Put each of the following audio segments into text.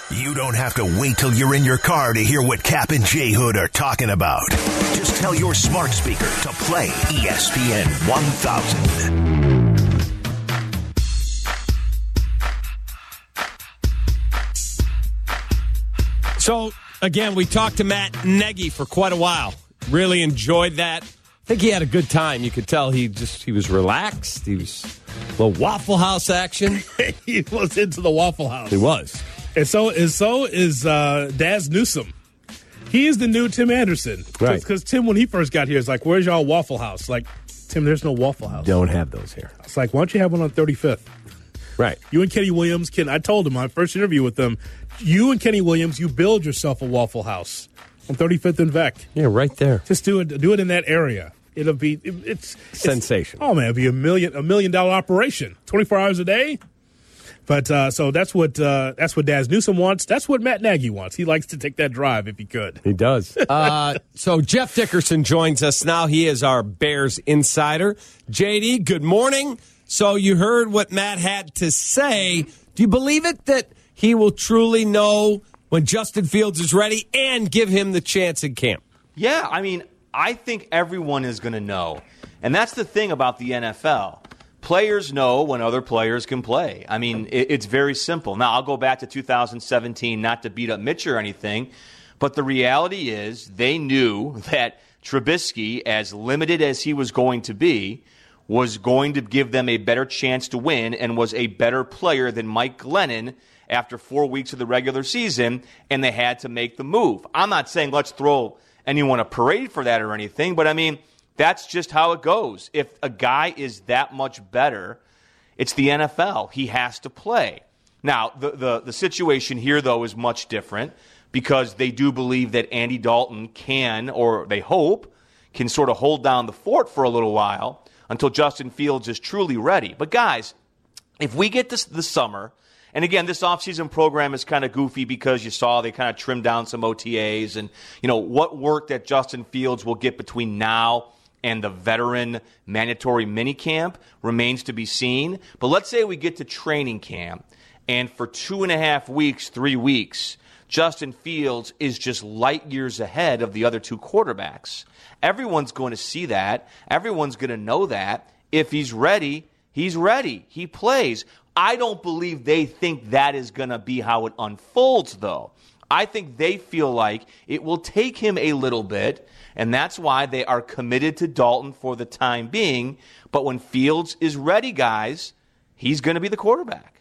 You don't have to wait till you're in your car to hear what Cap and J Hood are talking about. Just tell your smart speaker to play ESPN 1000. So, again, we talked to Matt Nagy for quite a while. Really enjoyed that. I think he had a good time. You could tell he was relaxed. He was a little Waffle House action. He was into the Waffle House. He was. And so is Daz Newsome. He is the new Tim Anderson. Right. Because Tim, when he first got here, is like, where's y'all Waffle House? Like, Tim, there's no Waffle House. Don't have those here. It's like, why don't you have one on 35th? Right. You and Kenny Williams I told him my first interview with them, you and Kenny Williams, you build yourself a Waffle House on 35th and Vec. Yeah, right there. Just do it in that area. It'll be it's sensational. Oh man, it'll be a $1 million operation, 24 hours a day. But so that's what Daz Newsome wants. That's what Matt Nagy wants. He likes to take that drive if he could. He does. So Jeff Dickerson joins us now. He is our Bears insider. JD, good morning. So you heard what Matt had to say. Do you believe it that he will truly know when Justin Fields is ready and give him the chance in camp? Yeah, I mean, I think everyone is going to know. And that's the thing about the NFL. Players know when other players can play. I mean, it's very simple. Now, I'll go back to 2017, not to beat up Mitch or anything, but the reality is they knew that Trubisky, as limited as he was going to be, was going to give them a better chance to win and was a better player than Mike Glennon after 4 weeks of the regular season, and they had to make the move. I'm not saying let's throw anyone a parade for that or anything, but I mean, that's just how it goes. If a guy is that much better, it's the NFL. He has to play. Now, the situation here, though, is much different because they do believe that Andy Dalton can, or they hope, can sort of hold down the fort for a little while until Justin Fields is truly ready. But, guys, if we get this summer, and again, this offseason program is kind of goofy because you saw they kind of trimmed down some OTAs and, what work that Justin Fields will get between now and the veteran mandatory minicamp remains to be seen. But let's say we get to training camp, and for 2.5 weeks, 3 weeks, Justin Fields is just light years ahead of the other two quarterbacks. Everyone's going to see that. Everyone's going to know that. If he's ready, he's ready. He plays. I don't believe they think that is going to be how it unfolds, though. I think they feel like it will take him a little bit, and that's why they are committed to Dalton for the time being. But when Fields is ready, guys, he's going to be the quarterback.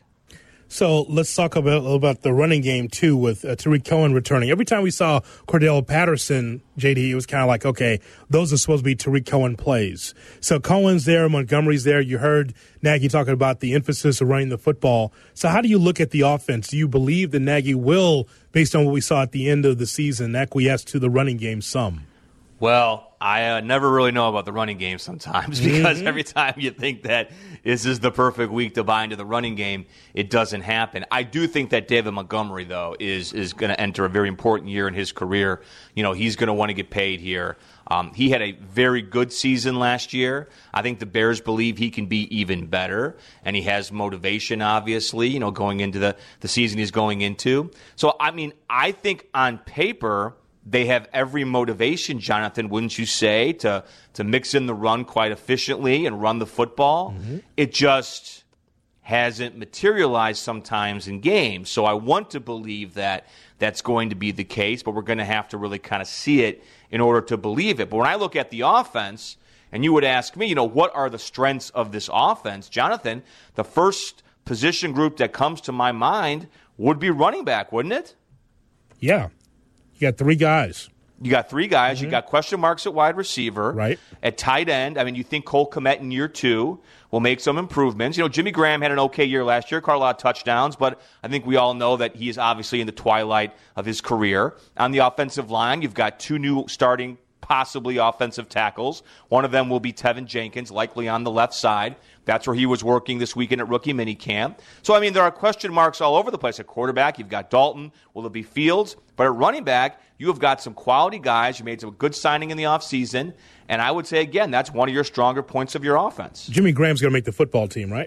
So let's talk a little about the running game, too, with Tariq Cohen returning. Every time we saw Cordell Patterson, JD, it was kind of like, okay, those are supposed to be Tariq Cohen plays. So Cohen's there, Montgomery's there. You heard Nagy talking about the emphasis of running the football. So how do you look at the offense? Do you believe that Nagy will, based on what we saw at the end of the season, acquiesce to the running game some? Well, I never really know about the running game sometimes because every time you think that this is the perfect week to buy into the running game, it doesn't happen. I do think that David Montgomery, though, is going to enter a very important year in his career. He's going to want to get paid here. He had a very good season last year. I think the Bears believe he can be even better, and he has motivation, obviously, going into the season he's going into. So, I mean, I think on paper they have every motivation, Jonathan, wouldn't you say, to mix in the run quite efficiently and run the football. Mm-hmm. It just hasn't materialized sometimes in games. So I want to believe that that's going to be the case, but we're going to have to really kind of see it in order to believe it. But when I look at the offense, and you would ask me, what are the strengths of this offense, Jonathan, the first position group that comes to my mind would be running back, wouldn't it? Yeah. You got three guys. You got three guys. Mm-hmm. You got question marks at wide receiver. Right. At tight end, I mean, you think Cole Kmet in year 2 will make some improvements. Jimmy Graham had an okay year last year, caught a lot of touchdowns, but I think we all know that he is obviously in the twilight of his career. On the offensive line, you've got 2 new starting possibly offensive tackles. One of them will be Tevin Jenkins, likely on the left side. That's where he was working this weekend at rookie minicamp. So, I mean, there are question marks all over the place. At quarterback, you've got Dalton. Will it be Fields? But at running back, you have got some quality guys. You made some good signing in the offseason. And I would say, again, that's one of your stronger points of your offense. Jimmy Graham's going to make the football team, right?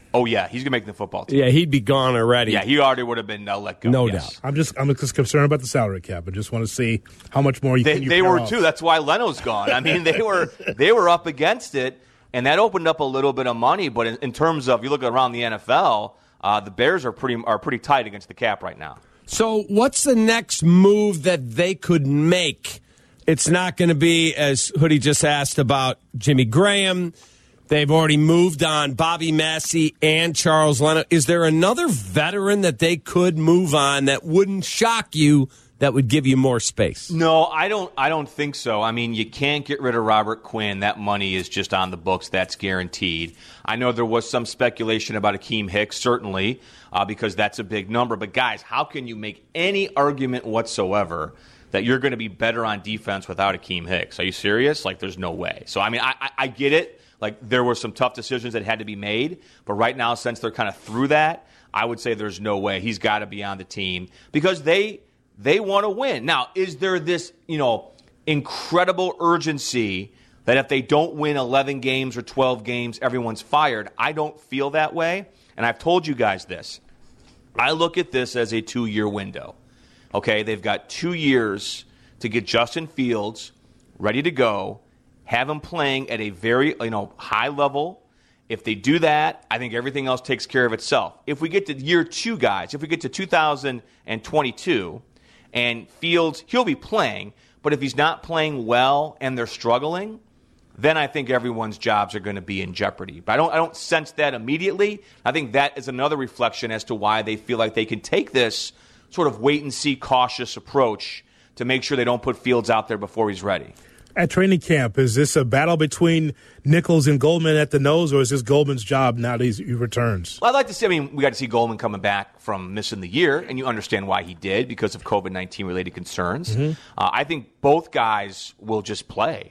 Oh, yeah, he's going to make the football team. Yeah, he'd be gone already. Yeah, he already would have been let go. No yes. doubt. I'm just concerned about the salary cap. I just want to see how much more They were too. That's why Leno's gone. I mean, they were up against it, and that opened up a little bit of money. But in terms of, you look around the NFL, the Bears are pretty tight against the cap right now. So what's the next move that they could make? It's not going to be, as Hoodie just asked, about Jimmy Graham. They've already moved on Bobby Massey and Charles Leno. Is there another veteran that they could move on that wouldn't shock you, that would give you more space? No, I don't think so. I mean, you can't get rid of Robert Quinn. That money is just on the books. That's guaranteed. I know there was some speculation about Akeem Hicks, certainly, because that's a big number. But, guys, how can you make any argument whatsoever that you're going to be better on defense without Akeem Hicks? Are you serious? Like, there's no way. So, I mean, I get it. Like, there were some tough decisions that had to be made. But right now, since they're kind of through that, I would say there's no way. He's got to be on the team because they want to win. Now, is there this, incredible urgency that if they don't win 11 games or 12 games, everyone's fired? I don't feel that way. And I've told you guys this. I look at this as a 2-year window. Okay, they've got 2 years to get Justin Fields ready to go, have him playing at a very high level. If they do that, I think everything else takes care of itself. If we get to year 2, guys, if we get to 2022 and Fields, he'll be playing, but if he's not playing well and they're struggling, then I think everyone's jobs are going to be in jeopardy. But I don't sense that immediately. I think that is another reflection as to why they feel like they can take this sort of wait-and-see cautious approach to make sure they don't put Fields out there before he's ready. At training camp, is this a battle between Nichols and Goldman at the nose, or is this Goldman's job now that he returns? Well, I'd like to see, we got to see Goldman coming back from missing the year, and you understand why he did, because of COVID-19 related concerns. Mm-hmm. I think both guys will just play.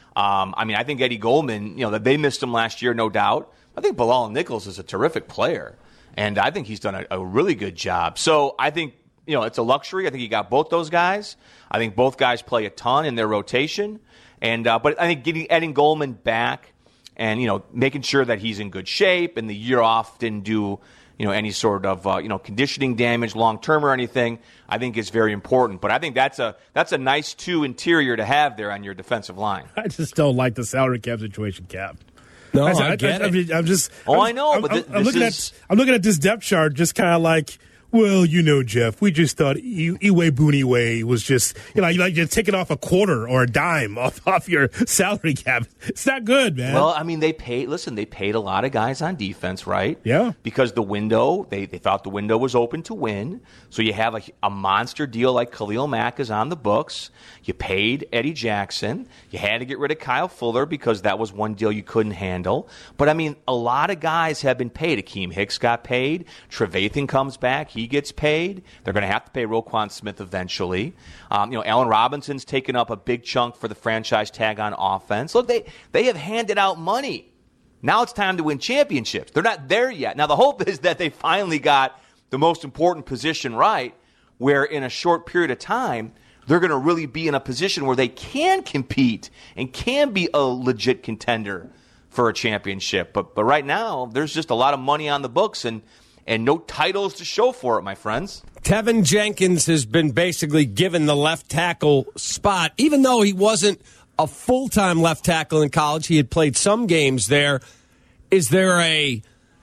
I think Eddie Goldman, that they missed him last year, no doubt. I think Bilal Nichols is a terrific player, and I think he's done a really good job. So I think, it's a luxury. I think you got both those guys. I think both guys play a ton in their rotation. But I think getting Eddie Goldman back and, making sure that he's in good shape and the year off didn't do, any sort of, conditioning damage long-term or anything, I think is very important. But I think that's a nice 2 interior to have there on your defensive line. I just don't like the salary cap situation, Cap. No, I get it. I know. I'm looking at this depth chart just kind of like, well, Jeff, we just thought Iwe Buniwe was just, you're taking off a quarter or a dime off your salary cap. It's not good, man. Well, they paid a lot of guys on defense, right? Yeah. Because the window, they thought the window was open to win. So you have a monster deal like Khalil Mack is on the books. You paid Eddie Jackson. You had to get rid of Kyle Fuller because that was one deal you couldn't handle. But, a lot of guys have been paid. Akeem Hicks got paid. Trevathan comes back. He gets paid. They're going to have to pay Roquan Smith eventually. Allen Robinson's taken up a big chunk for the franchise tag on offense. Look, they have handed out money. Now it's time to win championships. They're not there yet. Now the hope is that they finally got the most important position right, where in a short period of time, they're going to really be in a position where they can compete and can be a legit contender for a championship. But right now, there's just a lot of money on the books and no titles to show for it, my friends. Tevin Jenkins has been basically given the left tackle spot, even though he wasn't a full-time left tackle in college. He had played some games there. Is there a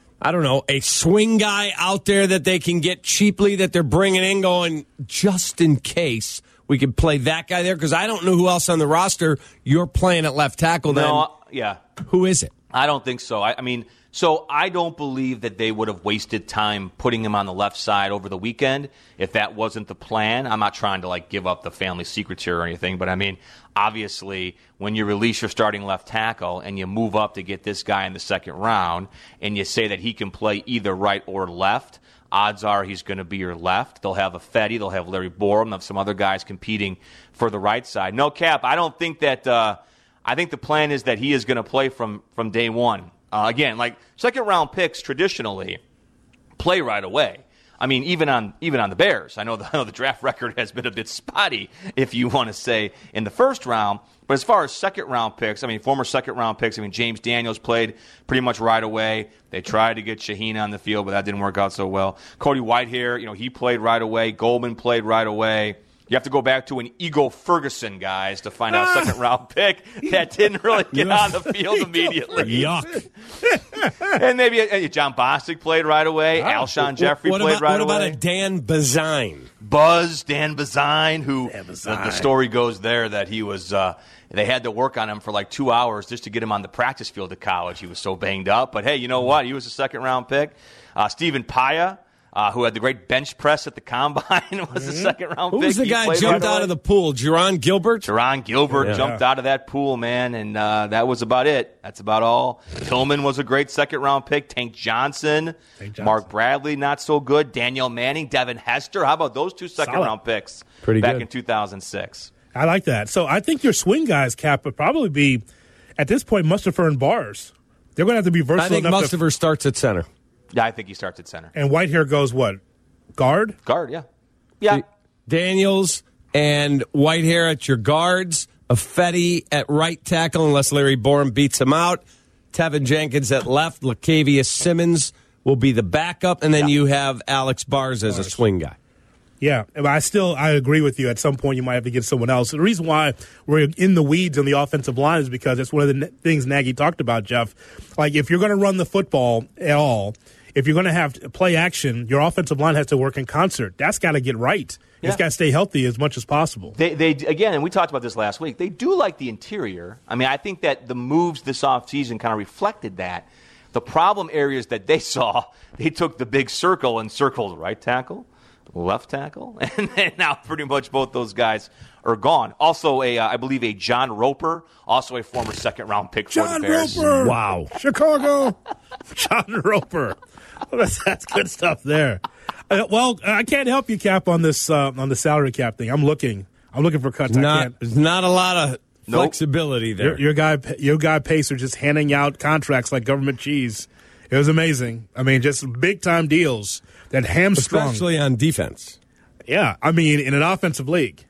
swing guy out there that they can get cheaply that they're bringing in going, just in case we could play that guy there? Because I don't know who else on the roster you're playing at left tackle then. No, yeah. Who is it? I don't think so. So I don't believe that they would have wasted time putting him on the left side over the weekend if that wasn't the plan. I'm not trying to give up the family secrets here or anything, but obviously when you release your starting left tackle and you move up to get this guy in the second round and you say that he can play either right or left, odds are he's going to be your left. They'll have a Fetty, they'll have Larry Borum, they'll have some other guys competing for the right side. No, Cap, I don't think that I think the plan is that he is going to play from day one. Again, second-round picks traditionally play right away. I mean, even on the Bears, I know the draft record has been a bit spotty, if you want to say, in the first round. But as far as second-round picks, I mean, former second-round picks, I mean, James Daniels played pretty much right away. They tried to get Shaheen on the field, but that didn't work out so well. Cody Whitehair, he played right away. Goldman played right away. You have to go back to an Ego Ferguson, guys, to find out a second-round pick that didn't really get on the field immediately. Yuck. And maybe John Bostic played right away. Alshon Jeffrey played right away. What about a Dan Bazine? Dan Bazine, who the story goes there that he was they had to work on him for like 2 hours just to get him on the practice field at college. He was so banged up. But, hey, you know what? He was a second-round pick. Stephen Paya, who had the great bench press at the Combine, was a second-round pick. Who was the guy who jumped out of the pool? Jerron Gilbert? Jerron Gilbert jumped out of that pool, man, and that was about it. That's about all. Tillman was a great second-round pick. Tank Johnson. Mark Bradley, not so good. Danielle Manning, Devin Hester. How about those two second-round picks back in 2006? I like that. So I think your swing guys, Cap, would probably be, at this point, Mustipher and Bars. They're going to have to be versatile enough. I think Mustipher starts at center. Yeah, I think he starts at center. And Whitehair goes what? Guard? Guard, yeah. Yeah. Daniels and Whitehair at your guards. Affetti at right tackle unless Larry Borum beats him out. Tevin Jenkins at left. Latavius Simmons will be the backup. And then you have Alex Bars as a swing guy. Yeah, but I agree with you. At some point, you might have to get someone else. The reason why we're in the weeds on the offensive line is because it's one of the things Nagy talked about, Jeff. Like, if you're going to run the football at all, if you're going to have play action, your offensive line has to work in concert. That's got to get right. Yeah. It's got to stay healthy as much as possible. They again, and we talked about this last week, they do like the interior. I mean, I think that the moves this offseason kind of reflected that. The problem areas that they saw, they took the big circle and circled right tackle, left tackle, and then now pretty much both those guys are gone. Also, I believe a John Roper, also a former second-round pick for the Bears. John Roper! Wow. Chicago! John Roper. That's good stuff there. Well, I can't help you, Cap, on this on the salary cap thing. I'm looking for cuts. There's not a lot of flexibility there. Your guy Pacer just handing out contracts like government cheese. It was amazing. I mean, just big-time deals that hamstrung. Especially on defense. Yeah, I mean, in an offensive league.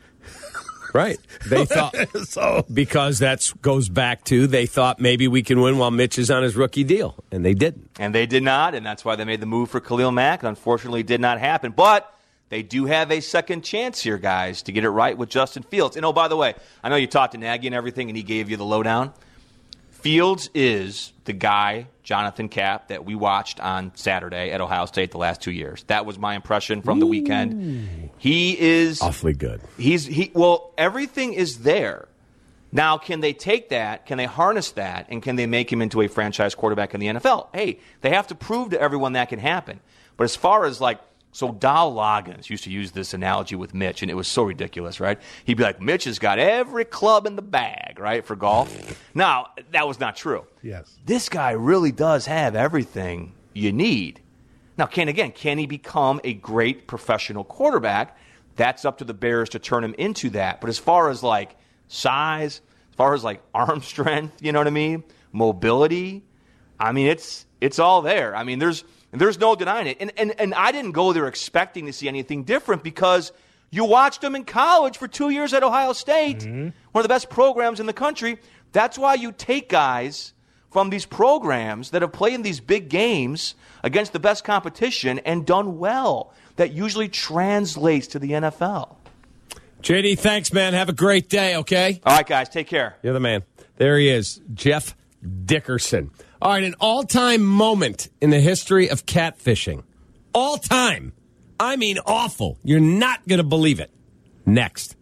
Right. They thought, because that goes back to, they thought maybe we can win while Mitch is on his rookie deal, and they didn't. And they did not, and that's why they made the move for Khalil Mack, and unfortunately it did not happen. But they do have a second chance here, guys, to get it right with Justin Fields. And, oh, by the way, I know you talked to Nagy and everything, and he gave you the lowdown. Fields is the guy, Jonathan Cap, that we watched on Saturday at Ohio State the last 2 years. That was my impression from the weekend. He is awfully good. Well, everything is there. Now, can they take that? Can they harness that? And can they make him into a franchise quarterback in the NFL? Hey, they have to prove to everyone that can happen. But as far as so Dow Loggins used to use this analogy with Mitch, and it was so ridiculous, right? He'd be like, Mitch has got every club in the bag, right, for golf. Now, that was not true. Yes. This guy really does have everything you need. Now, can he become a great professional quarterback? That's up to the Bears to turn him into that. But as far as, size, as far as, arm strength, you know what I mean, mobility, I mean, it's all there. I mean, there's no denying it. And I didn't go there expecting to see anything different because you watched him in college for 2 years at Ohio State, one of the best programs in the country. That's why you take guys from these programs that have played in these big games against the best competition and done well. That usually translates to the NFL. JD, thanks, man. Have a great day, okay? All right, guys. Take care. You're the man. There he is, Jeff Dickerson. All right, an all-time moment in the history of catfishing. All time. I mean awful. You're not going to believe it. Next.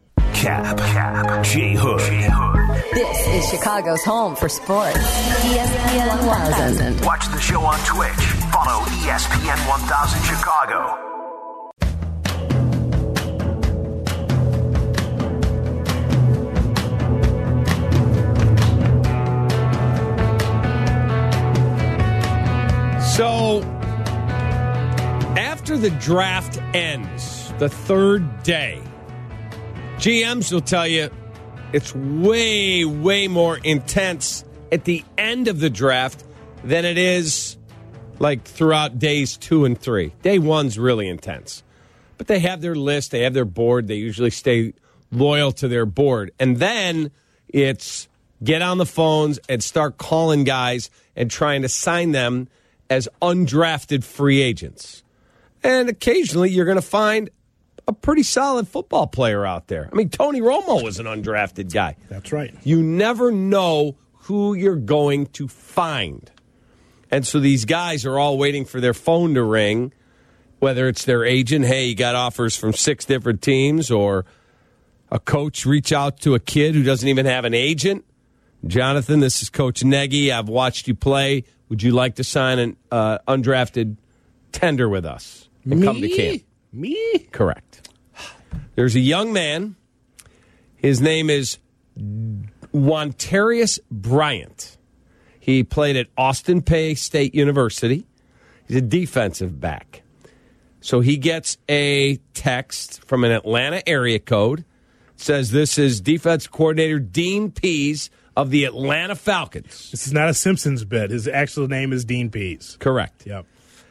Cap. J. Hood. This is Chicago's home for sports. ESPN 1000. Watch the show on Twitch. Follow ESPN 1000 Chicago. So, after the draft ends, the third day, GMs will tell you it's way, way more intense at the end of the draft than it is like throughout days 2 and 3. Day 1's really intense. But they have their list, they have their board, they usually stay loyal to their board. And then it's get on the phones and start calling guys and trying to sign them as undrafted free agents. And occasionally you're going to find a pretty solid football player out there. I mean, Tony Romo was an undrafted guy. That's right. You never know who you're going to find. And so these guys are all waiting for their phone to ring, whether it's their agent, hey, you got offers from 6 different teams, or a coach reach out to a kid who doesn't even have an agent. Jonathan, this is Coach Nagy. I've watched you play. Would you like to sign an undrafted tender with us and come to camp? Me? Correct. There's a young man. His name is Wontarius Bryant. He played at Austin Peay State University. He's a defensive back. So he gets a text from an Atlanta area code. It says this is defense coordinator Dean Pease of the Atlanta Falcons. This is not a Simpsons bit. His actual name is Dean Pease. Correct. Yep.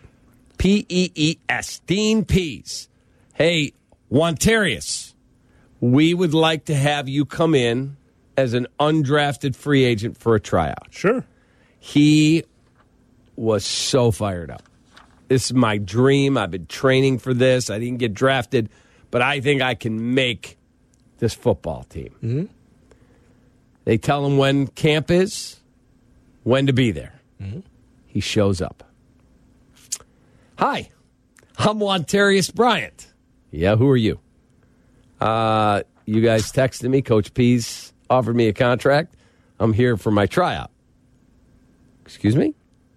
Pees. Dean Pease. Hey, Wontarius, we would like to have you come in as an undrafted free agent for a tryout. Sure. He was so fired up. This is my dream. I've been training for this. I didn't get drafted, but I think I can make this football team. Mm-hmm. They tell him when camp is, when to be there. Mm-hmm. He shows up. Hi, I'm Wontarius Bryant. Yeah, who are you? You guys texted me. Coach Pease offered me a contract. I'm here for my tryout. Excuse me?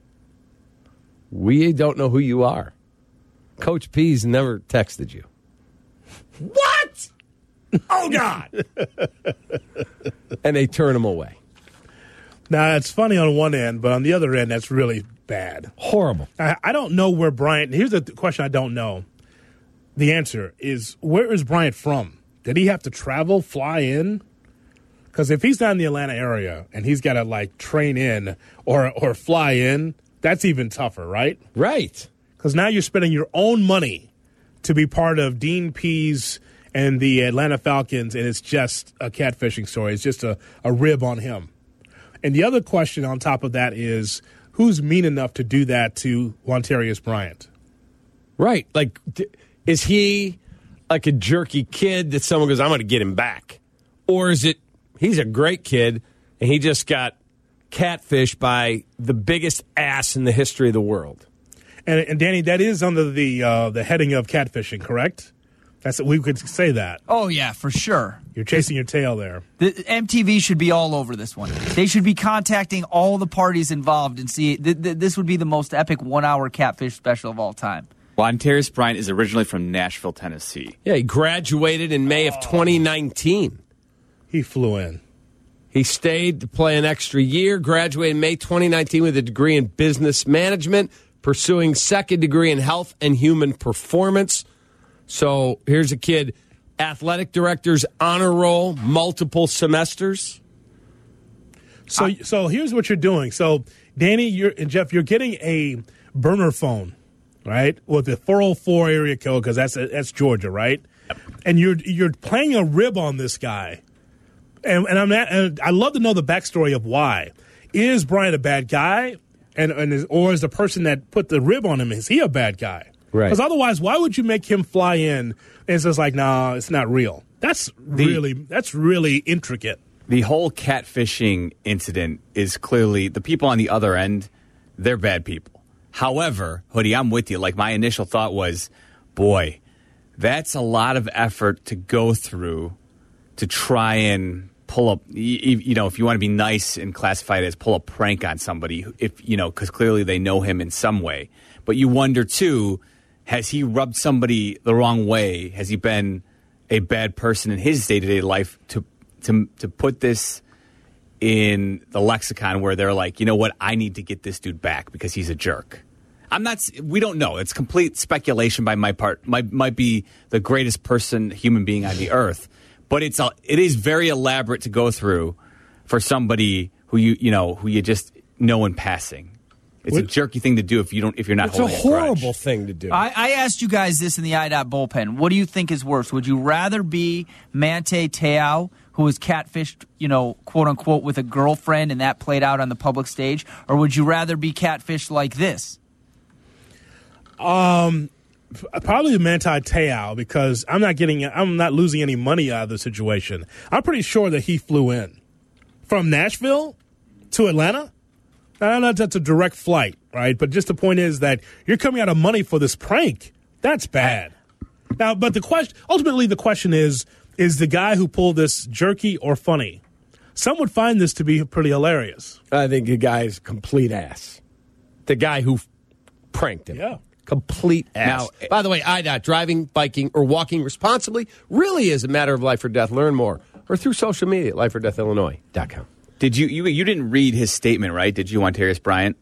We don't know who you are. Coach Pease never texted you. What? Oh, God. And they turn him away. Now, it's funny on one end, but on the other end, that's really bad. Horrible. I don't know where Bryant... Here's the question I don't know. The answer is, where is Bryant from? Did he have to travel, fly in? Because if he's not in the Atlanta area and he's got to, like, train in or fly in, that's even tougher, right? Right. Because now you're spending your own money to be part of Dean Pease and the Atlanta Falcons, and it's just a catfishing story. It's just a rib on him. And the other question on top of that is, who's mean enough to do that to Wontarius Bryant? Right. Like, is he like a jerky kid that someone goes, I'm going to get him back? Or is it, he's a great kid, and he just got catfished by the biggest ass in the history of the world? And Danny, that is under the heading of catfishing, correct? We could say that. Oh, yeah, for sure. You're chasing your tail there. The MTV should be all over this one. They should be contacting all the parties involved and see. This would be the most epic 1-hour catfish special of all time. Wontarius Bryant is originally from Nashville, Tennessee. Yeah, he graduated in May of 2019. He flew in. He stayed to play an extra year, graduated in May 2019 with a degree in business management, pursuing second degree in health and human performance. So here's a kid, athletic director's honor roll, multiple semesters. So here's what you're doing. So Danny and Jeff, you're getting a burner phone, right, with the 404 area code because that's Georgia, right? Yep. And you're playing a rib on this guy, and I love to know the backstory of why. Is Bryant a bad guy, or is the person that put the rib on him, is he a bad guy? Right. Because otherwise, why would you make him fly in and it's just like, no, it's not real? That's really intricate. The whole catfishing incident is clearly the people on the other end, they're bad people. However, Hoodie, I'm with you. Like, my initial thought was, boy, that's a lot of effort to go through to try and pull up, you know, if you want to be nice and classify it as pull a prank on somebody, if, you know, because clearly they know him in some way. But you wonder, too, has he rubbed somebody the wrong way? Has he been a bad person in his day-to-day life to put this in the lexicon where they're like, you know what, I need to get this dude back because he's a jerk? We don't know. It's complete speculation by my part. Might be the greatest human being on the earth. But it is very elaborate to go through for somebody who you just know in passing. It's a jerky thing to do if you're not It's a holding a grudge. horrible thing to do. I asked you guys this in the IDOT bullpen. What do you think is worse? Would you rather be Manti Te'o, who was catfished, quote unquote, with a girlfriend, and that played out on the public stage, or would you rather be catfished like this? Probably Manti Te'o, because I'm not losing any money out of the situation. I'm pretty sure that he flew in from Nashville to Atlanta. I don't know if that's a direct flight, right? But just the point is that you're coming out of money for this prank. That's bad. Now, but ultimately the question is the guy who pulled this jerky or funny? Some would find this to be pretty hilarious. I think the guy's a complete ass. The guy who pranked him. Yeah. Complete ass. Now, by the way, IDOT, driving, biking, or walking responsibly really is a matter of life or death. Learn more. Or through social media at lifeordeathillinois.com. Did you didn't read his statement, right? Did you, Montarius Bryant?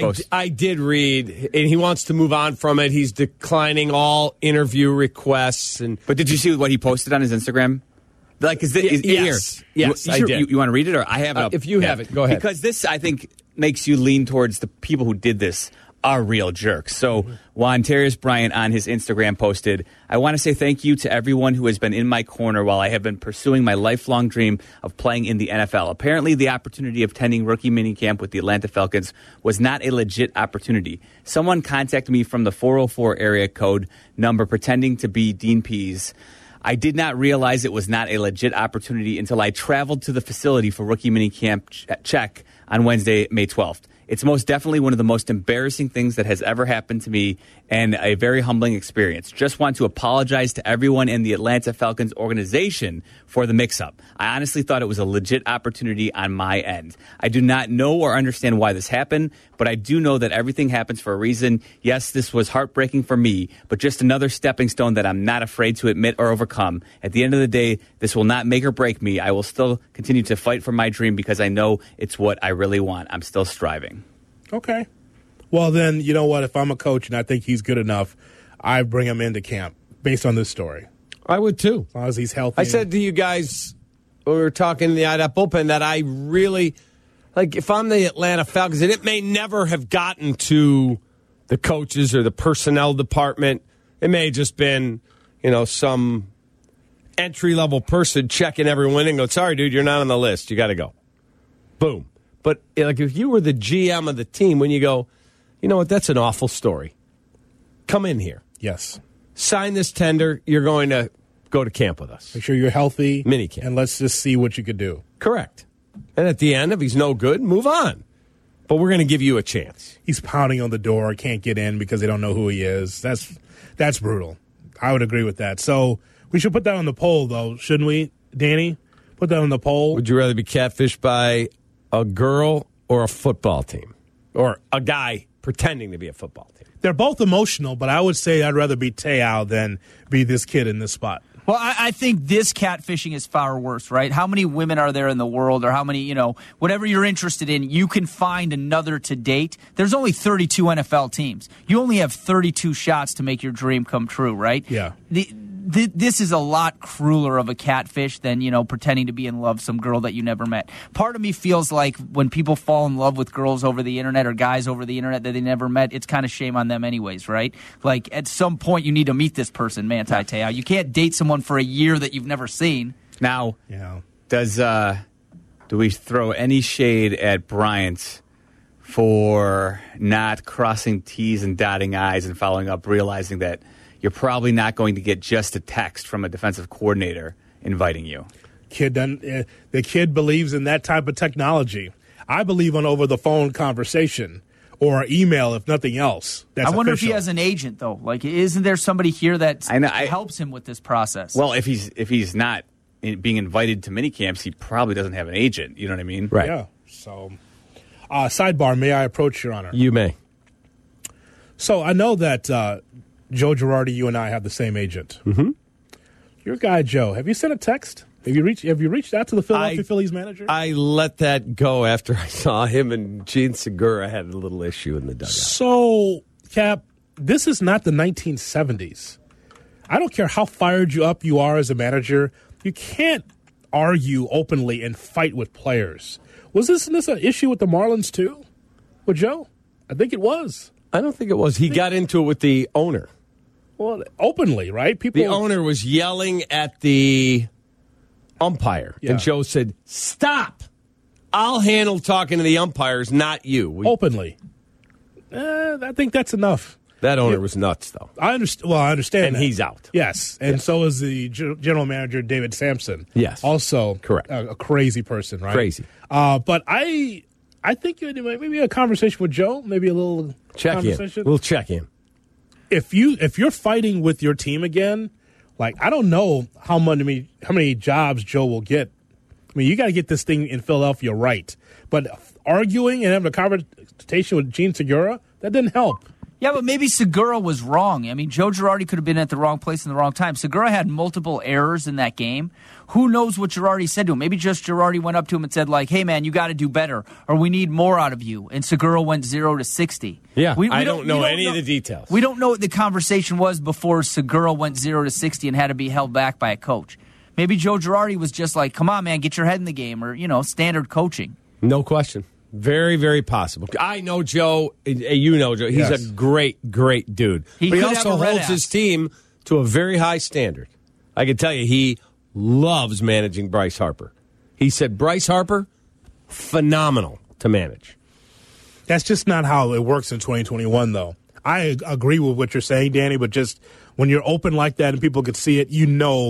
I did read, and he wants to move on from it. He's declining all interview requests. But did you see what he posted on his Instagram? Like, is yes, here? Yes, I did. You want to read it, or I have it up? If you have it, go ahead. Because this, I think, makes you lean towards the people who did this are real jerks. So Juan Terrius Bryant on his Instagram posted, I want to say thank you to everyone who has been in my corner while I have been pursuing my lifelong dream of playing in the NFL. Apparently, the opportunity of attending rookie minicamp with the Atlanta Falcons was not a legit opportunity. Someone contacted me from the 404 area code number pretending to be Dean Pease. I did not realize it was not a legit opportunity until I traveled to the facility for rookie minicamp check on Wednesday, May 12th. It's most definitely one of the most embarrassing things that has ever happened to me and a very humbling experience. Just want to apologize to everyone in the Atlanta Falcons organization for the mix-up. I honestly thought it was a legit opportunity on my end. I do not know or understand why this happened, but I do know that everything happens for a reason. Yes, this was heartbreaking for me, but just another stepping stone that I'm not afraid to admit or overcome. At the end of the day, this will not make or break me. I will still continue to fight for my dream because I know it's what I really want. I'm still striving. Okay. Well, then, you know what? If I'm a coach and I think he's good enough, I bring him into camp based on this story. I would, too. As long as he's healthy. I said to you guys when we were talking in the IDOT bullpen that I really, if I'm the Atlanta Falcons, and it may never have gotten to the coaches or the personnel department. It may have just been, some entry-level person checking everyone and go, sorry, dude, you're not on the list. You got to go. Boom. But if you were the GM of the team, when you go, you know what, that's an awful story. Come in here. Yes. Sign this tender. You're going to go to camp with us. Make sure you're healthy. Minicamp. And let's just see what you could do. Correct. And at the end, if he's no good, move on. But we're going to give you a chance. He's pounding on the door, can't get in because they don't know who he is. That's brutal. I would agree with that. So we should put that on the poll, though, shouldn't we, Danny? Put that on the poll. Would you rather be catfished by a girl or a football team? Or a guy pretending to be a football team? They're both emotional, but I would say I'd rather be Te'o than be this kid in this spot. Well, I think this catfishing is far worse, right? How many women are there in the world, or how many, whatever you're interested in, you can find another to date. There's only 32 NFL teams. You only have 32 shots to make your dream come true, right? Yeah. This is a lot crueler of a catfish than, pretending to be in love with some girl that you never met. Part of me feels like when people fall in love with girls over the internet or guys over the internet that they never met, it's kind of shame on them anyways, right? Like, at some point, you need to meet this person, Manti Te'o. You can't date someone for a year that you've never seen. Now, do we throw any shade at Bryant for not crossing T's and dotting I's and following up, realizing that you're probably not going to get just a text from a defensive coordinator inviting you? The kid believes in that type of technology. I believe on over-the-phone conversation or email, if nothing else. That's I wonder official. if he has an agent, though. Like, isn't there somebody here that helps him with this process? Well, if he's not being invited to minicamps, he probably doesn't have an agent. You know what I mean? Right. Yeah. So, sidebar, may I approach, Your Honor? You may. So I know that Joe Girardi, you and I have the same agent. Mm-hmm. Your guy, Joe, have you sent a text? Have you reached out to the Philadelphia Phillies manager? I let that go after I saw him and Gene Segura had a little issue in the dugout. So, Cap, this is not the 1970s. I don't care how fired you are as a manager. You can't argue openly and fight with players. Wasn't this an issue with the Marlins, too? With Joe? I think it was. I don't think it was. He got into it with the owner. Well, openly, right? People. The owner was yelling at the umpire, Yeah. and Joe said, "Stop! I'll handle talking to the umpires, not you." Openly. I think that's enough. That owner was nuts, though. I understand. Well, I understand. And that. he's out. Yes, and so is the general manager, David Sampson. Yes. Also, Correct. A crazy person, right? Crazy. But I think maybe a conversation with Joe, maybe a little Check conversation. in. We'll check in. If you're fighting with your team again, like I don't know how many jobs Joe will get. I mean, you got to get this thing in Philadelphia right. But arguing and having a conversation with Gene Segura, that didn't help. Yeah, but maybe Segura was wrong. I mean, Joe Girardi could have been at the wrong place in the wrong time. Segura had multiple errors in that game. Who knows what Girardi said to him? Maybe just Girardi went up to him and said, like, hey, man, you got to do better, or we need more out of you. And Segura went 0 to 60. Yeah, I don't know any of the details. We don't know what the conversation was before Segura went 0 to 60 and had to be held back by a coach. Maybe Joe Girardi was just like, come on, man, get your head in the game, or, standard coaching. No question. Very, very possible. I know Joe. You know Joe. He's Yes. a great, great dude. He but he could also have a red holds ass. his team to a very high standard. I can tell you, he loves managing Bryce Harper. He said, Bryce Harper, phenomenal to manage. That's just not how it works in 2021, though. I agree with what you're saying, Danny, but just when you're open like that and people could see it,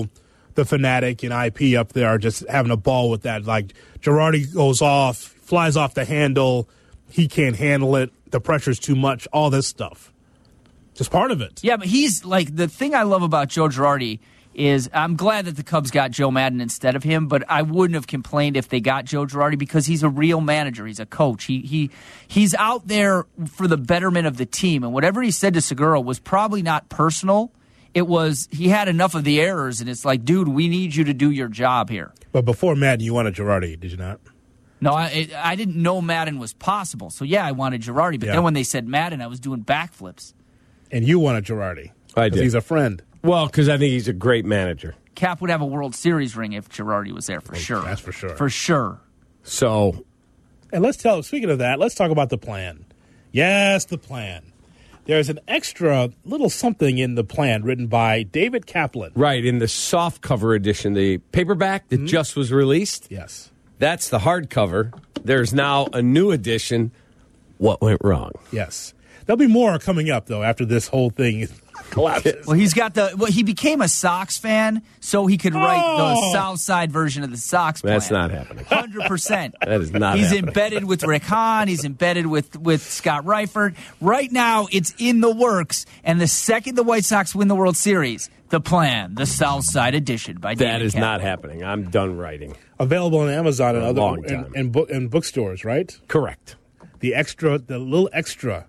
the fanatic and IP up there are just having a ball with that. Like, Girardi goes off, flies off the handle, he can't handle it, the pressure's too much, all this stuff. Just part of it. Yeah, but he's like, the thing I love about Joe Girardi is I'm glad that the Cubs got Joe Madden instead of him, but I wouldn't have complained if they got Joe Girardi because he's a real manager. He's a coach. He's out there for the betterment of the team, and whatever he said to Segura was probably not personal. It was, he had enough of the errors, and it's like, dude, we need you to do your job here. But before Madden, you wanted Girardi, did you not? No, I didn't know Madden was possible, so yeah, I wanted Girardi, but Yeah. then when they said Madden, I was doing backflips. And you wanted Girardi. I 'cause did. He's a friend. Well, because I think he's a great manager. Cap would have a World Series ring if Girardi was there, for sure. That's for sure. For sure. So, And speaking of that, let's talk about the plan. Yes, the plan. There's an extra little something in the plan written by David Kaplan. right, in the soft cover edition, the paperback that just was released, Yes. that's the hardcover. There's now a new edition, What Went Wrong? Yes. There'll be more coming up, though, after this whole thing collapses. Well, he became a Sox fan, so he could write the South Side version of the Sox plan. That's not happening. 100%. That is not He's happening. embedded with Rick Hahn. He's embedded with Scott Reifert. Right now, it's in the works. And the second the White Sox win the World Series, the plan, the South Side edition by David That is Kaplan. not happening. I'm done writing. Available on Amazon and A other long time. and bookstores, right? Correct. The little extra.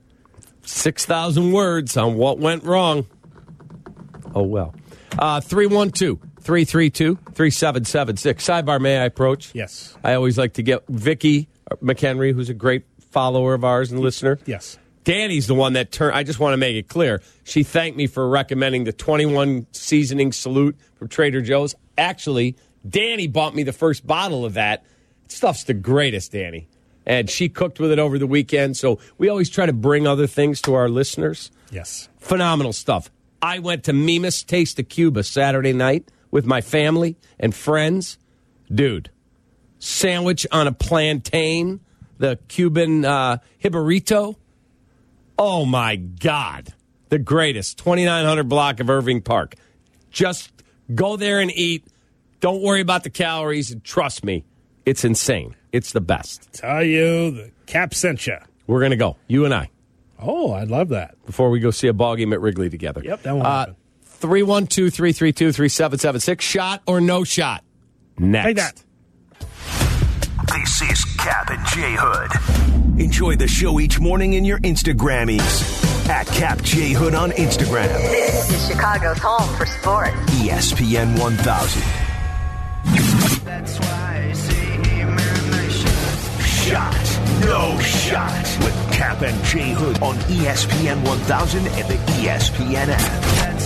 6,000 words on what went wrong. Oh, well. 312-332-3776. Sidebar, may I approach? Yes. I always like to get Vicky McHenry, who's a great follower of ours and listener. Yes. Danny's the one that turned. I just want to make it clear. She thanked me for recommending the 21 seasoning salute from Trader Joe's. Actually, Danny bought me the first bottle of that. Stuff's the greatest, Danny. And she cooked with it over the weekend. So we always try to bring other things to our listeners. Yes. Phenomenal stuff. I went to Mimas Taste of Cuba Saturday night with my family and friends. Dude, sandwich on a plantain, the Cuban jibarito. Oh, my God. The greatest. 2900 block of Irving Park. Just go there and eat. Don't worry about the calories. And trust me, it's insane. It's the best. Tell you, the Cap sent you. We're going to go, you and I, Oh, I'd love that. before we go see a ball game at Wrigley together. Yep, that won't happen. 312-332-3776. Shot or no shot? Next. Take that. This is Cap and J Hood. Enjoy the show each morning in your Instagrammies. At Cap J Hood on Instagram. This is Chicago's home for sports. ESPN 1000. Shot, no shot. With Cap and J Hood on ESPN 1000 and the ESPN app.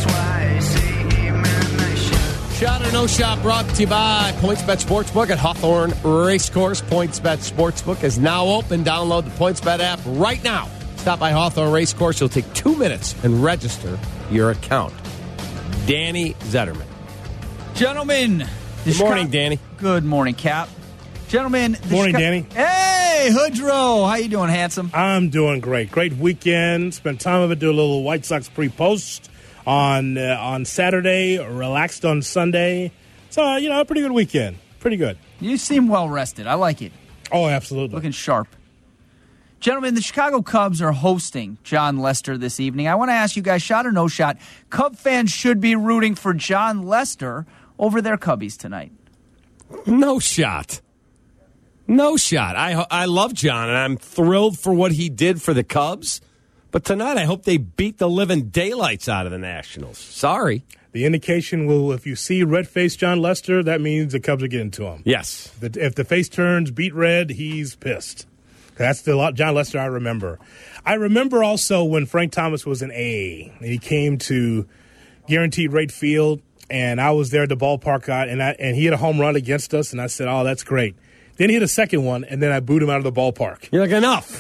Shot or no shot brought to you by PointsBet Sportsbook at Hawthorne Racecourse. PointsBet Sportsbook is now open. Download the PointsBet app right now. Stop by Hawthorne Racecourse. You'll take 2 minutes and register your account. Danny Zetterman. Gentlemen. Good morning, Danny. Good morning, Cap. Gentlemen. Morning, Danny. Hey, Hoodrow. How you doing, handsome? I'm doing great. Great weekend. Spent time of it. Do a little White Sox pre-post on Saturday. Relaxed on Sunday. So, a pretty good weekend. Pretty good. You seem well rested. I like it. Oh, absolutely. Looking sharp. Gentlemen, the Chicago Cubs are hosting John Lester this evening. I want to ask you guys, shot or no shot, Cub fans should be rooting for John Lester over their Cubbies tonight. No shot. No shot. I love John, and I'm thrilled for what he did for the Cubs. But tonight, I hope they beat the living daylights out of the Nationals. Sorry. The indication will, if you see red-faced John Lester, that means the Cubs are getting to him. Yes. If the face turns beet red, he's pissed. That's the John Lester I remember. I remember also when Frank Thomas was an A, and he came to Guaranteed Rate Field, and I was there at the ballpark, and he hit a home run against us, and I said, oh, that's great. Then he hit a second one, and then I booed him out of the ballpark. You're like, enough.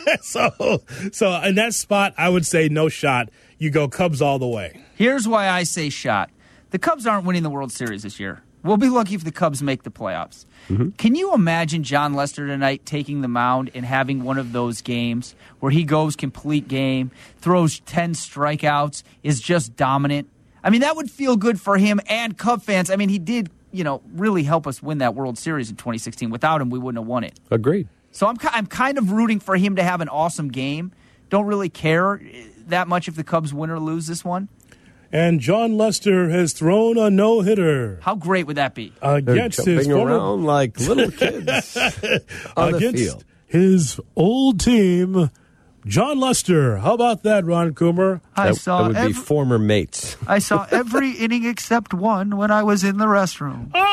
So in that spot, I would say no shot. You go Cubs all the way. Here's why I say shot. The Cubs aren't winning the World Series this year. We'll be lucky if the Cubs make the playoffs. Mm-hmm. Can you imagine John Lester tonight taking the mound and having one of those games where he goes complete game, throws 10 strikeouts, is just dominant? I mean, that would feel good for him and Cub fans. I mean, he did, really help us win that World Series in 2016. Without him, we wouldn't have won it. Agreed. So I'm kind of rooting for him to have an awesome game. Don't really care that much if the Cubs win or lose this one. And John Lester has thrown a no-hitter. How great would that be? Against his around like little kids on the field. His old team, John Lester. How about that, Ron Coomer? That would be former mates. I saw every inning except one when I was in the restroom. Oh!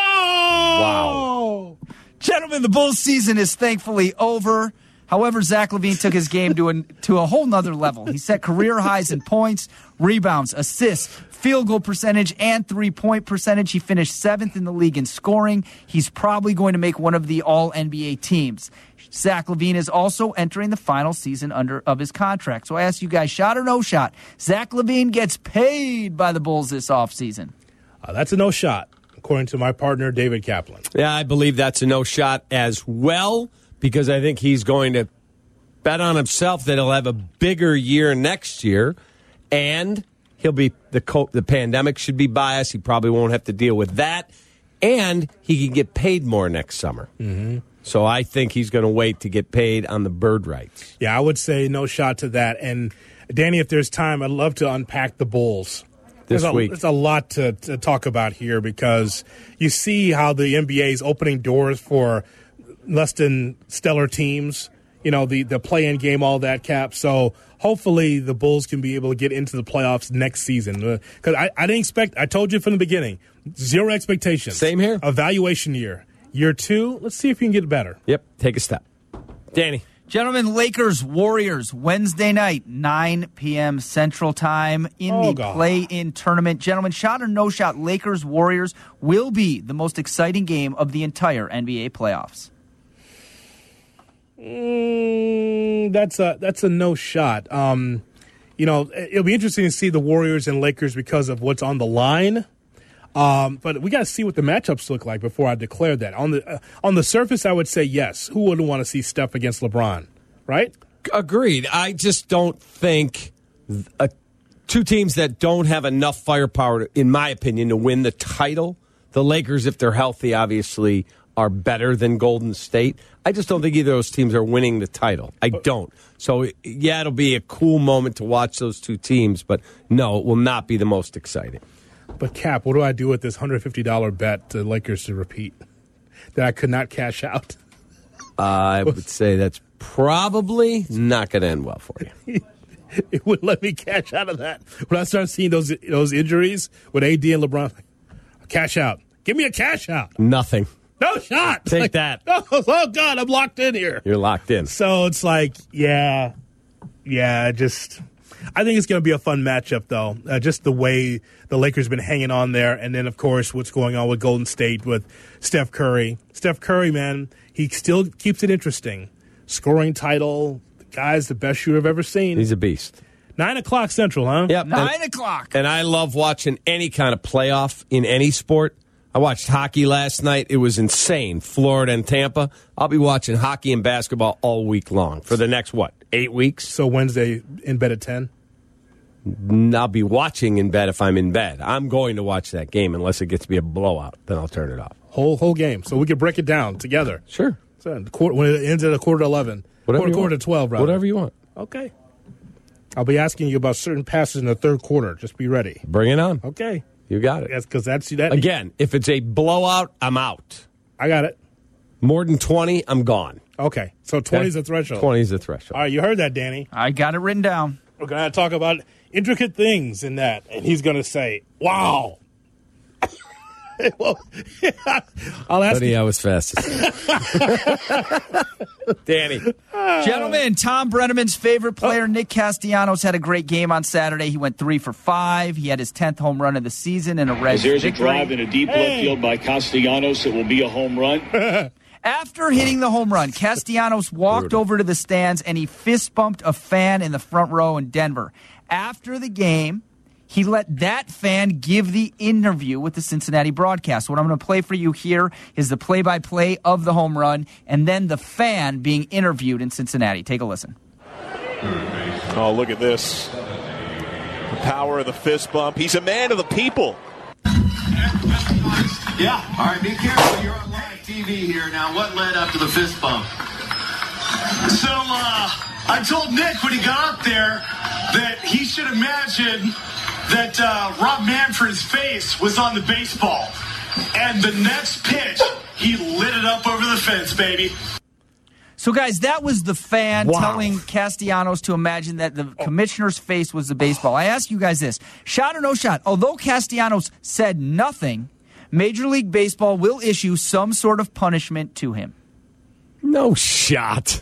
Wow. Gentlemen, the Bulls season is thankfully over. However, Zach LaVine took his game to a whole nother level. He set career highs in points, rebounds, assists, field goal percentage, and three-point percentage. He finished 7th in the league in scoring. He's probably going to make one of the All-NBA teams. Zach LaVine is also entering the final season of his contract. So I ask you guys, shot or no shot? Zach LaVine gets paid by the Bulls this offseason. That's a no shot, according to my partner, David Kaplan. Yeah, I believe that's a no shot as well, because I think he's going to bet on himself that he'll have a bigger year next year, and he'll be the pandemic should be by us. He probably won't have to deal with that, and he can get paid more next summer. Mm-hmm. So I think he's going to wait to get paid on the bird rights. Yeah, I would say no shot to that. And, Danny, if there's time, I'd love to unpack the Bulls. This week. There's a lot to talk about here because you see how the NBA is opening doors for less than stellar teams, the play-in game, all that, Cap. So hopefully the Bulls can be able to get into the playoffs next season. Because I didn't expect, I told you from the beginning, zero expectations. Same here. Evaluation year. Year 2, let's see if you can get better. Yep, take a step. Danny. Gentlemen, Lakers-Warriors, Wednesday night, 9 p.m. Central Time in the play-in tournament. Gentlemen, shot or no shot, Lakers-Warriors will be the most exciting game of the entire NBA playoffs. That's a no shot. It'll be interesting to see the Warriors and Lakers because of what's on the line. But we got to see what the matchups look like before I declare that. On the surface, I would say yes. Who wouldn't want to see Steph against LeBron, right? Agreed. I just don't think two teams that don't have enough firepower, in my opinion, to win the title. The Lakers, if they're healthy, obviously are better than Golden State. I just don't think either of those teams are winning the title. I don't. So, yeah, it'll be a cool moment to watch those two teams, but no, it will not be the most exciting. But, Cap, what do I do with this $150 bet to Lakers to repeat that I could not cash out? I would say that's probably not going to end well for you. It wouldn't let me cash out of that. When I started seeing those injuries with AD and LeBron, cash out. Give me a cash out. Nothing. No shot. Take that. Oh, God, I'm locked in here. You're locked in. So it's like, I think it's going to be a fun matchup, though. Just the way the Lakers have been hanging on there. And then, of course, what's going on with Golden State with Steph Curry. Steph Curry, man, he still keeps it interesting. Scoring title, Guy's the best shooter I've ever seen. He's a beast. 9 o'clock Central, huh? Yep. 9 o'clock. And I love watching any kind of playoff in any sport. I watched hockey last night. It was insane. Florida and Tampa. I'll be watching hockey and basketball all week long for the next, 8 weeks? So Wednesday in bed at 10? I'll be watching in bed if I'm in bed. I'm going to watch that game unless it gets to be a blowout. Then I'll turn it off. Whole game. So we can break it down together. Sure. So when it ends at a quarter to 11. Quarter to 12, rather. Whatever you want. Okay. I'll be asking you about certain passes in the third quarter. Just be ready. Bring it on. Okay. You got it. Yes, because that's that. Again, if it's a blowout, I'm out. I got it. More than 20, I'm gone. Okay. So 20 is the threshold. 20 is the threshold. All right, you heard that, Danny. I got it written down. We're going to talk about intricate things in that. And he's going to say, wow. Well, I'll ask Buddy, you. I was fastest. Danny. Gentlemen, Tom Brenneman's favorite player, Nick Castellanos, had a great game on Saturday. He went 3 for 5. He had his 10th home run of the season in a Reds There's victory. a drive in a deep left field by Castellanos. It will be a home run. After hitting the home run, Castellanos walked over to the stands and he fist bumped a fan in the front row in Denver. After the game, he let that fan give the interview with the Cincinnati broadcast. What I'm going to play for you here is the play-by-play of the home run and then the fan being interviewed in Cincinnati. Take a listen. Oh, look at this. The power of the fist bump. He's a man of the people. Yeah. All right, be careful. You're on live TV here. Now, what led up to the fist bump? So, I told Nick when he got up there that he should imagine that Rob Manfred's face was on the baseball. And the next pitch, he lit it up over the fence, baby. So, guys, that was the fan telling Castellanos to imagine that the commissioner's face was the baseball. I ask you guys this. Shot or no shot, although Castellanos said nothing, Major League Baseball will issue some sort of punishment to him. No shot.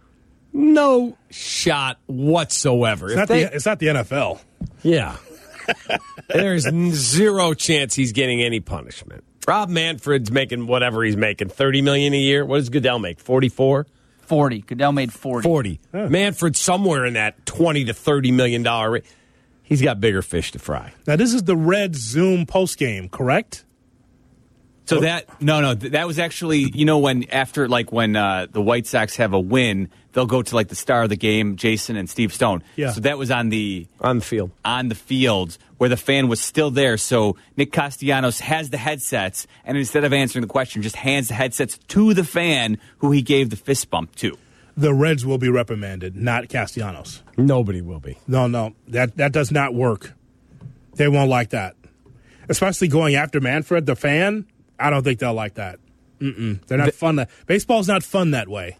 No shot whatsoever. It's not the NFL. Yeah. There's zero chance he's getting any punishment. Rob Manfred's making whatever he's making, $30 million a year. What does Goodell make? 44? 40. Goodell made 40. 40. Huh. Manfred's somewhere in that $20 to $30 million range. He's got bigger fish to fry. Now, this is the Red Zoom postgame, correct? So that was actually, when the White Sox have a win, they'll go to the star of the game, Jason and Steve Stone. Yeah. So that was on the field. On the field where the fan was still there. So Nick Castellanos has the headsets, and instead of answering the question, just hands the headsets to the fan who he gave the fist bump to. The Reds will be reprimanded, not Castellanos. Nobody will be. No, that does not work. They won't like that, especially going after Manfred, the fan. I don't think they'll like that. They're not fun. Baseball's not fun that way.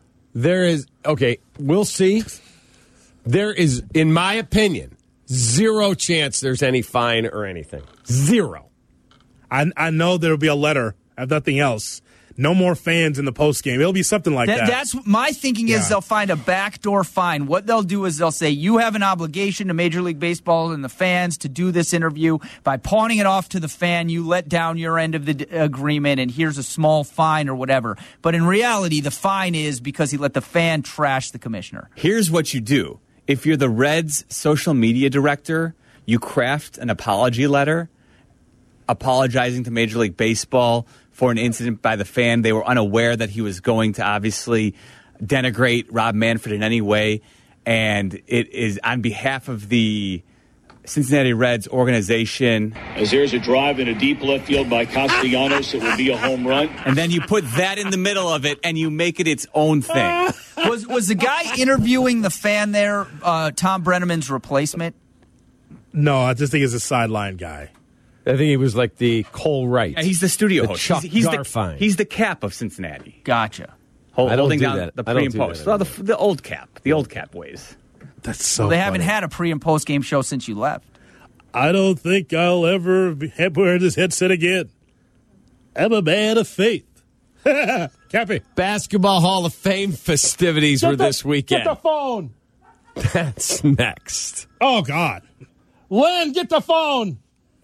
We'll see. There is, in my opinion, zero chance there's any fine or anything. Zero. I know there'll be a letter, if nothing else. No more fans in the postgame. It'll be something like that. That's my thinking is they'll find a backdoor fine. What they'll do is they'll say, you have an obligation to Major League Baseball and the fans to do this interview. By pawning it off to the fan, you let down your end of the agreement, and here's a small fine or whatever. But in reality, the fine is because he let the fan trash the commissioner. Here's what you do. If you're the Reds' social media director, you craft an apology letter apologizing to Major League Baseball for an incident by the fan. They were unaware that he was going to obviously denigrate Rob Manfred in any way. And it is on behalf of the Cincinnati Reds organization. As there's a drive in a deep left field by Castellanos, it will be a home run. And then you put that in the middle of it and you make it its own thing. Was the guy interviewing the fan there Tom Brenneman's replacement? No, I just think he's a sideline guy. I think he was like the Cole Wright. Yeah, he's the studio host. Chuck He's Garfien. He's the cap of Cincinnati. Gotcha. Holding down that. the pre and post. Well, the old cap. The old cap ways. That's so Well, they funny. haven't had a pre and post game show since you left. I don't think I'll ever wear this headset again. I'm a man of faith. Cappy. Basketball Hall of Fame festivities were this weekend. Get the phone. That's next. Oh, God. Len, get the phone.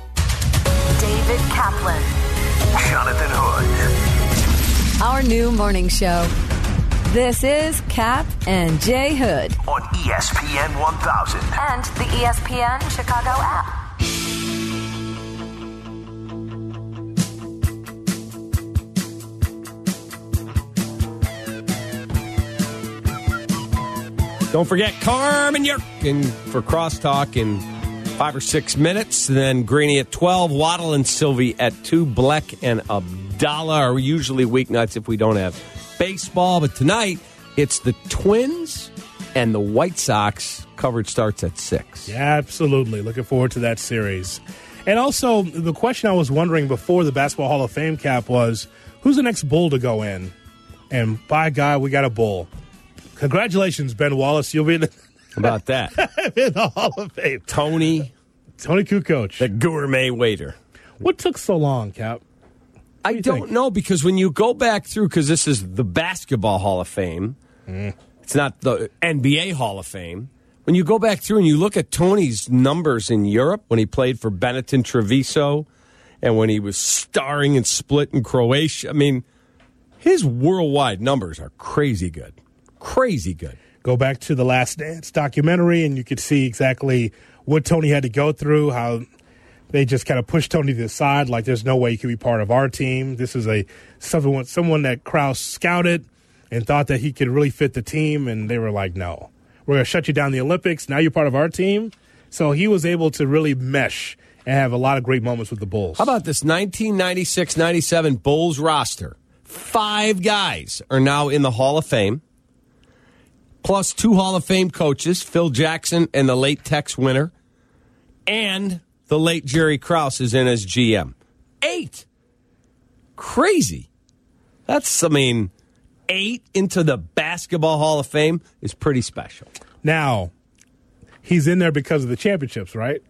David Kaplan. Jonathan Hood. Our new morning show. This is Cap and Jay Hood on ESPN 1000 and the ESPN Chicago app. Don't forget Carmen Yurkin for Crosstalk in 5 or 6 minutes. Then Greeny at 12, Waddle and Sylvie at 2, Bleck and Abdallah are usually weeknights if we don't have baseball. But tonight, it's the Twins and the White Sox. Coverage starts at 6. Yeah, absolutely. Looking forward to that series. And also, the question I was wondering before the Basketball Hall of Fame, Cap, was who's the next Bull to go in? And by God, we got a Bull. Congratulations, Ben Wallace. You'll be in the, about that? in the Hall of Fame. Tony Kukoc. The gourmet waiter. What took so long, Cap? I don't know, because when you go back through, because this is the Basketball Hall of Fame, it's not the NBA Hall of Fame. When you go back through and you look at Tony's numbers in Europe, when he played for Benetton Treviso and when he was starring in Split in Croatia, I mean, his worldwide numbers are crazy good. Crazy good. Go back to the Last Dance documentary, and you could see exactly what Tony had to go through, how they just kind of pushed Tony to the side, like there's no way he could be part of our team. This is someone that Krause scouted and thought that he could really fit the team, and they were like, no. We're going to shut you down in the Olympics. Now you're part of our team. So he was able to really mesh and have a lot of great moments with the Bulls. How about this 1996-97 Bulls roster? 5 guys are now in the Hall of Fame, plus 2 Hall of Fame coaches, Phil Jackson and the late Tex Winter, and the late Jerry Krause is in as GM. 8. Crazy. That's, 8 into the Basketball Hall of Fame is pretty special. Now, he's in there because of the championships, right?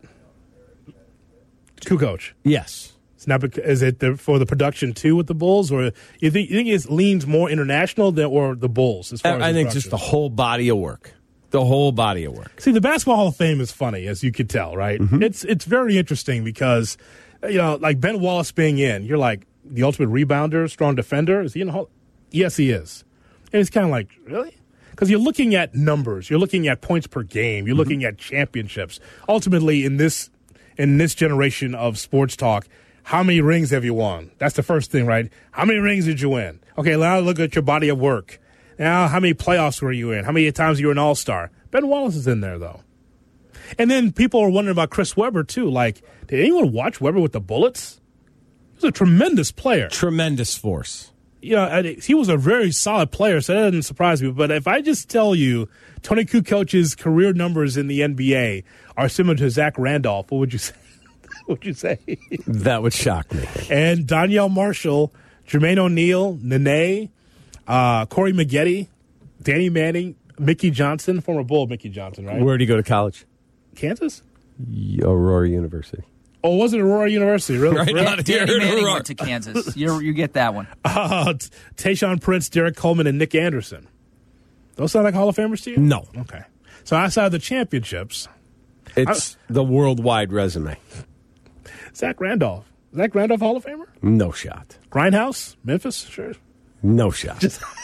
Kukoc. Yes. It's not because, is it for the production too with the Bulls, or you think it leans more international or the Bulls? As far as I think just the whole body of work. The whole body of work. See, the Basketball Hall of Fame is funny, as you could tell, right? Mm-hmm. It's very interesting because, like Ben Wallace being in, you're like, the ultimate rebounder, strong defender. Is he in the Hall? Yes, he is. And it's kind of like, really? Because you're looking at numbers. You're looking at points per game. You're looking at championships. Ultimately, in this generation of sports talk, how many rings have you won? That's the first thing, right? How many rings did you win? Okay, now look at your body of work. Now, how many playoffs were you in? How many times you were an all-star? Ben Wallace is in there, though. And then people are wondering about Chris Webber, too. Like, did anyone watch Webber with the Bullets? He was a tremendous player. Tremendous force. He was a very solid player, so that doesn't surprise me. But if I just tell you Tony Kukoc's career numbers in the NBA are similar to Zach Randolph, what would you say? What would you say? That would shock me. And Donyell Marshall, Jermaine O'Neal, Nene, Corey Maggette, Danny Manning, Mickey Johnson, former Bull Mickey Johnson, right? Where did he go to college? Kansas? Aurora University. Oh, was it Aurora University? Really? Right out here Danny Manning went to Kansas. You get that one. Tayshaun Prince, Derek Coleman, and Nick Anderson. Those sound like Hall of Famers to you? No. Okay. So outside of the championships, it's the worldwide resume. Zach Randolph. Zach Randolph Hall of Famer? No shot. Grindhouse? Memphis? Sure. No shot.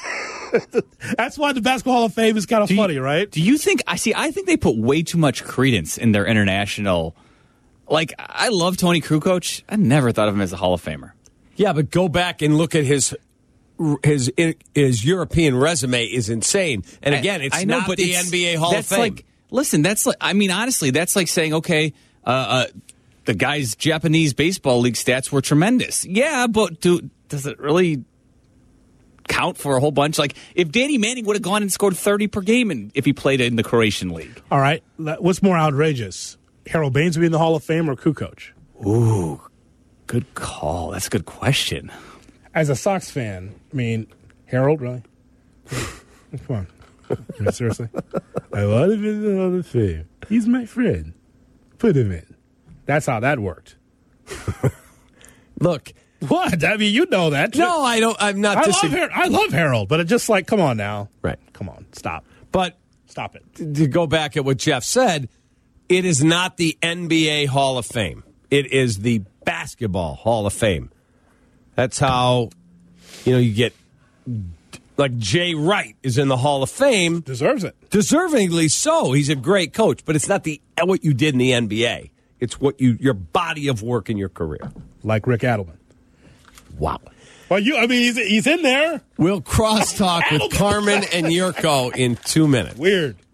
That's why the Basketball Hall of Fame is kind of funny, right? Do you think I think they put way too much credence in their international. Like, I love Tony Kukoc. I never thought of him as a Hall of Famer. Yeah, but go back and look at his European resume is insane. And again, it's not the NBA Hall of Fame. Honestly, that's like saying, okay, the guy's Japanese baseball league stats were tremendous. Yeah, but does it really count for a whole bunch? Like, if Danny Manning would have gone and scored 30 per game if he played in the Croatian league. All right, what's more outrageous? Harold Baines would be in the Hall of Fame or Kukoc? Ooh, good call. That's a good question. As a Sox fan, Harold, really? Come on. Seriously? I want to be in the Hall of Fame. He's my friend. Put him in. That's how that worked. Look. What? You know that. No, I don't. I'm not disagreeing. I love Harold, but it's just like, come on now. Right. Come on. Stop. But stop it. To go back at what Jeff said, it is not the NBA Hall of Fame. It is the Basketball Hall of Fame. That's how, you get Like Jay Wright is in the Hall of Fame. Deserves it. Deservingly so. He's a great coach, but it's not what you did in the NBA. It's your body of work in your career. Like Rick Adelman. Wow. Well, he's in there. We'll crosstalk with Carmen and Yurko in 2 minutes. Weird.